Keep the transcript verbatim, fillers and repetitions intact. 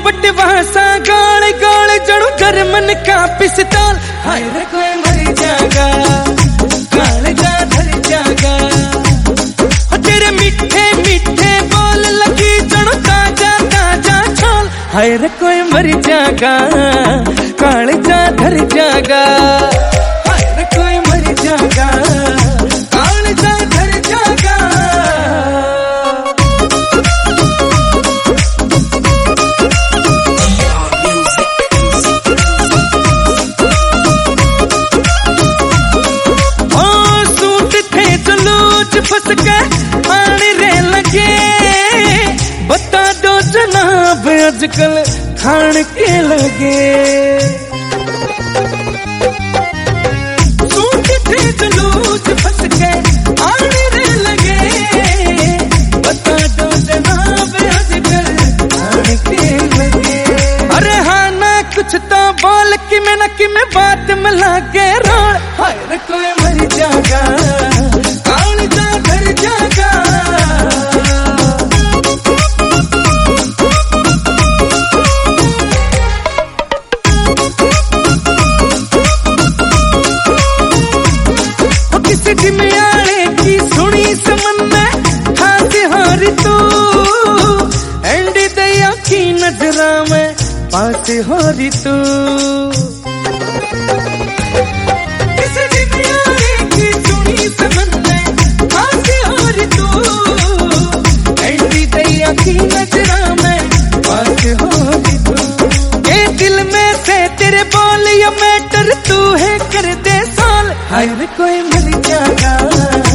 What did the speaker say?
पटवासा गाल गाल जड़ू जर्मन का पिस्तौल। हाय रे कोई मर जागा काल जा धर जागा। तेरे मीठे मीठे बोल लगी जड़ू ताजा ताजा छोल। हाय रे कोई मर जागा काल जा धर जागा। हाय रे कोई मर जागा काल जा धर जागा। फंस के पानी रे लगे बता दो जनाब आजकल खान के लगे। सूट थे जलूस फंस के पानी रे लगे बता दो जनाब आजकल खान के लगे। अरे हाँ ना कुछ तो बोल कि मैं न कि मैं बात में लागे रोड़। हाय रे कोई मर जागा काल जा धर जागा। किसी जिम्मेवारे की सुनी समन्ना खाते हारी तू एंडी दया की नजरा में पास हारी तू। किसी जिम्मेवारे की सुनी समन्ना खाते हारी तू एंडी दया की नजरा में पास हारी तू। ये दिल में से तेरे बोल या मैटर तू है कर दे साल। हाय रे कोई मिल जागा